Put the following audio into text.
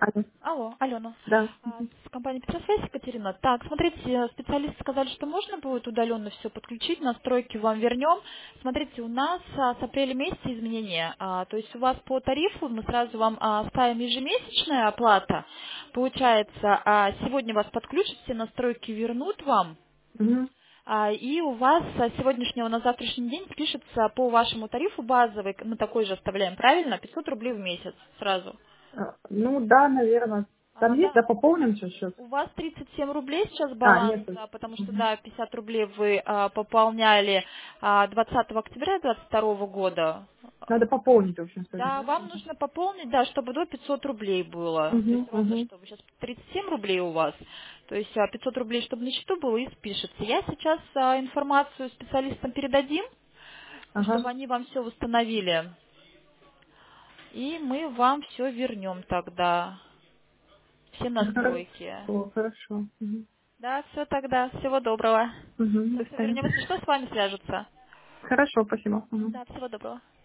Алло. Алло, Алена. Да. Мгм. С компании Петросвязь, Екатерина. Так, смотрите, специалисты сказали, что можно будет удаленно все подключить, настройки вам вернем. Смотрите, у нас с апреля месяца изменения. То есть у вас по тарифу мы сразу вам ставим ежемесячная оплата. Получается, сегодня вас подключат, все настройки вернут вам. Мгм. И у вас с сегодняшнего на завтрашний день спишется по вашему тарифу базовый, мы такой же оставляем, правильно? 500 рублей в месяц сразу. Ну да, наверное. Там есть, Да. да, пополним чуть-чуть. У вас 37 рублей сейчас баланс, Нет. потому что, Мгм. да, 50 рублей вы пополняли 20 октября 2022 года. Надо пополнить, в общем, сегодня, Да, да? вам нужно пополнить, да, чтобы до 500 рублей было. То Угу, есть ровно, угу. чтобы сейчас 37 рублей у вас. То есть 500 рублей, чтобы на счету было, и спишется. Я сейчас информацию специалистам передадим, Ага. чтобы они вам все восстановили. И мы вам все вернем тогда. Все настройки. Хорошо. Угу. Да, все тогда. Всего доброго. Угу. До Все свидания. вернем, если что, с вами свяжутся. Хорошо, спасибо. Угу. Да, всего доброго.